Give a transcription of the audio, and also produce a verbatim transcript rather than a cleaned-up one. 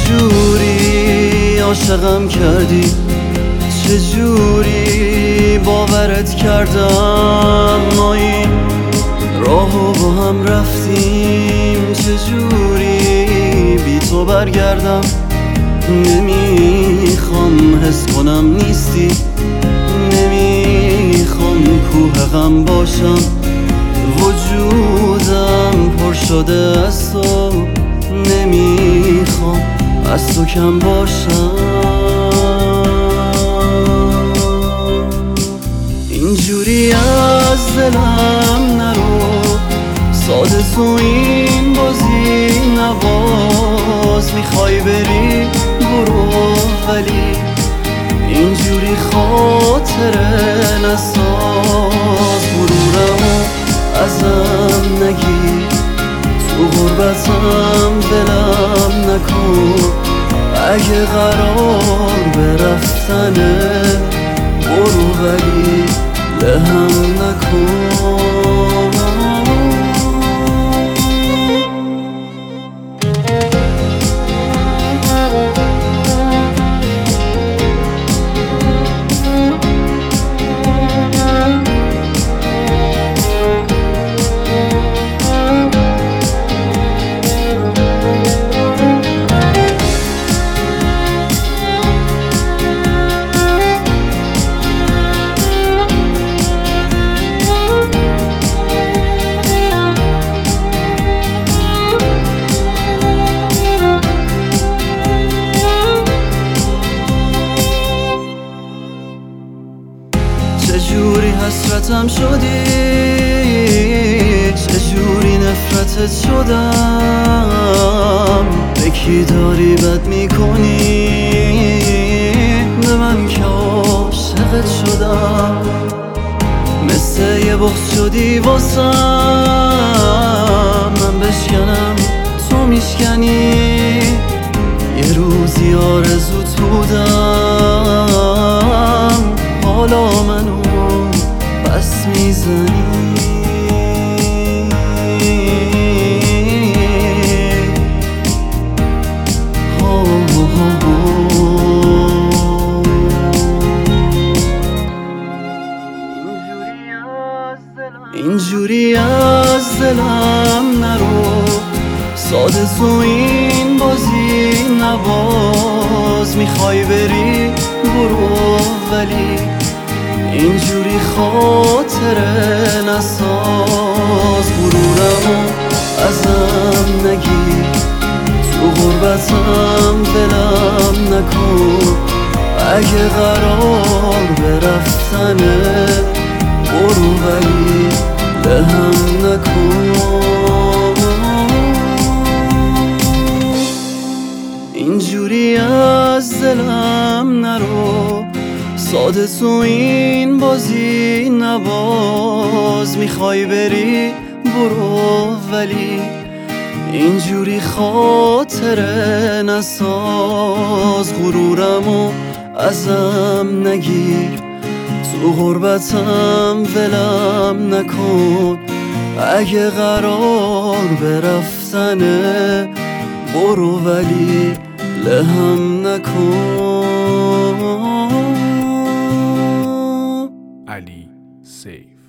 چجوری عاشقم کردی، چجوری باورت کردم، ما این راهو با هم رفتیم، چجوری بی تو برگردم. نمیخوام حس کنم نیستی، نمیخوام کوه غم باشم، وجودم پر شده از تو، نمیخوام از تو کم باشم. اینجوری از دلم نرو، ساده تو این بازی نباز، میخوای بری برو ولی اینجوری خاطره نساز، غرورمو ازم نگیر، تو غربتم دلم نکن، اگه قرار به رفتنه برو ولی لهم نکن. چجوری حسرتم شدی، چجوری نفرتت شدم، به کی داری بد میکنی، به من که عاشقت شدم، مثل یه بغض شدی واسم، من بشکنم تو میشکنی، یه روزی آرزوت بودم، حالا منو بس میزنی. اینجوری از دلم نرو، ساده تو این بازی نباز، میخوای بری برو ولی اینجوری خاطره نساز، غرورمو ازم نگیر، تو غربتم دلم نکن، اگه قرار به رفتنه برو ولی لهم نکن. اینجوری از دلم نرو، ساده تو این بازی نباز، میخوای بری برو ولی اینجوری خاطره نساز، غرورمو ازم نگیر، تو غربتم ولم نکن، اگه قرار به رفتنه برو ولی لهم نکن. علی سیف.